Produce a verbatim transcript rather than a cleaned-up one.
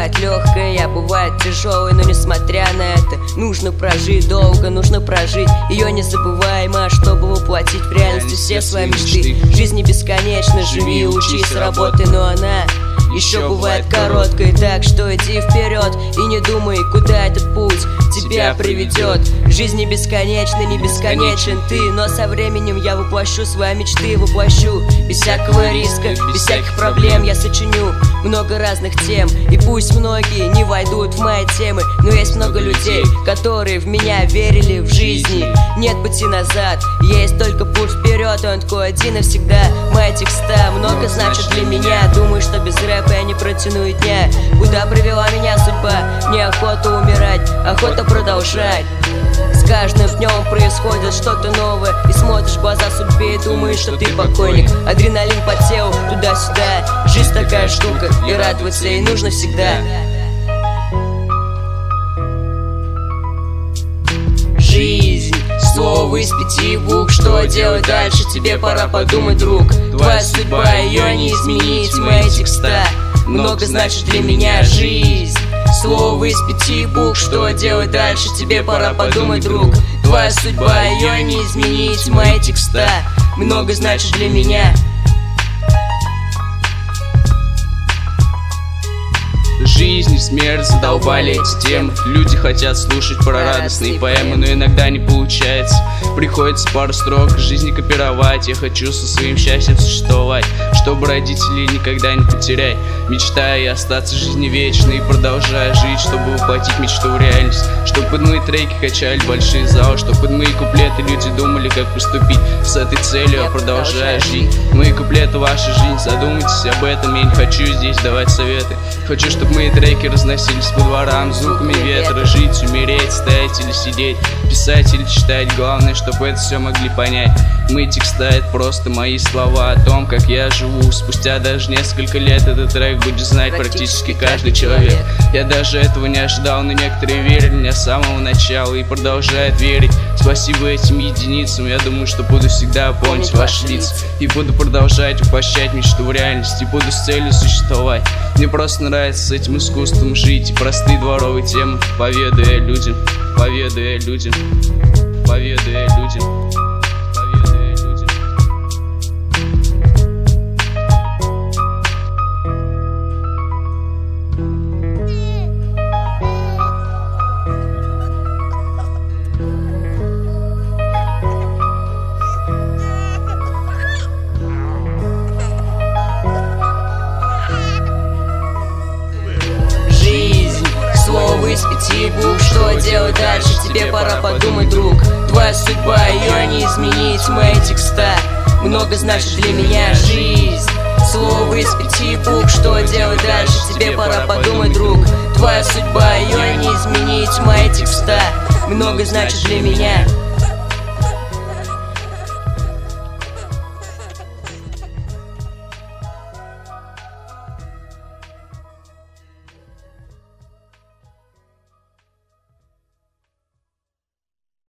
бывает легкой, а бывает тяжелой, но несмотря на это, нужно прожить долго, нужно прожить ее незабываемо, чтобы воплотить в реальности все свои мечты. Жизнь не бесконечна, живи, учись, работай, но она еще бывает короткой, так что иди вперед и не думай, куда этот путь тебя приведет. Жизнь не бесконечна, не бесконечен ты, но со временем я воплощу свои мечты, воплощу без всякого риска, без всяких проблем. Я сочиню много разных тем, и пусть многие не войдут в мои темы, но есть много людей, которые в меня верили в жизни. Нет пути назад, есть только путь вперед, и он такой один навсегда. Мои текста много значат для меня, думаю, что без рэпа я не протяну и дня. Куда привела меня судьба, неохота умирать, охота продолжать. С каждым днем происходит что-то новое, и смотришь в глаза судьбе и думаешь, что ты покойник. Адреналин по телу, туда-сюда. Жизнь такая штука, и радоваться ей нужно всегда. Жизнь слово из пяти букв. Что делать дальше, тебе пора подумать, друг. Твоя судьба, ее не изменить. Мои текста много значит для меня. Жизнь слово из пяти букв. Что делать дальше, тебе пора подумать, друг. Твоя судьба, ее не изменить. Мои текста много значит для меня. Жизнь и смерть задолбали эти темы. Люди хотят слушать про радостные поэмы, но иногда не получается. Приходится пару строк из жизни копировать. Я хочу со своим счастьем существовать, чтобы родителей никогда не потерять. Мечтая остаться в жизни вечной и продолжая жить, чтобы воплотить мечту в реальность. Чтобы под мои треки качали большие залы, чтобы под мои куплеты люди думали, как поступить с этой целью, я продолжаю жить. Мои куплеты, ваша жизнь, задумайтесь об этом. Я не хочу здесь давать советы. Хочу, чтобы мои треки разносились по дворам звуками ветра. Жить, умереть, стоять или сидеть, писать или читать. Главное, чтобы это все могли понять. Мои текста — это просто мои слова о том, как я живу. Спустя даже несколько лет этот трек будет знать практически каждый человек. Я даже этого не ожидал, но некоторые верили мне с самого начала и продолжают верить. Спасибо этим единицам, я думаю, что буду всегда помнить ваши лица. И буду продолжать воплощать мечту в реальность, и буду с целью существовать. Мне просто нравится с этим искусством жить, и простые дворовые темы, поведая людям, поведая людям, поведая людям. Из пяти букв. Что делать дальше, тебе пора подумать, друг. Твоя судьба, ее не изменить. Мои текста много значит для меня. Жизнь слово из пяти букв. Что делать дальше, тебе пора подумать, друг. Твоя судьба, ее не изменить. Мои текста много значит для меня.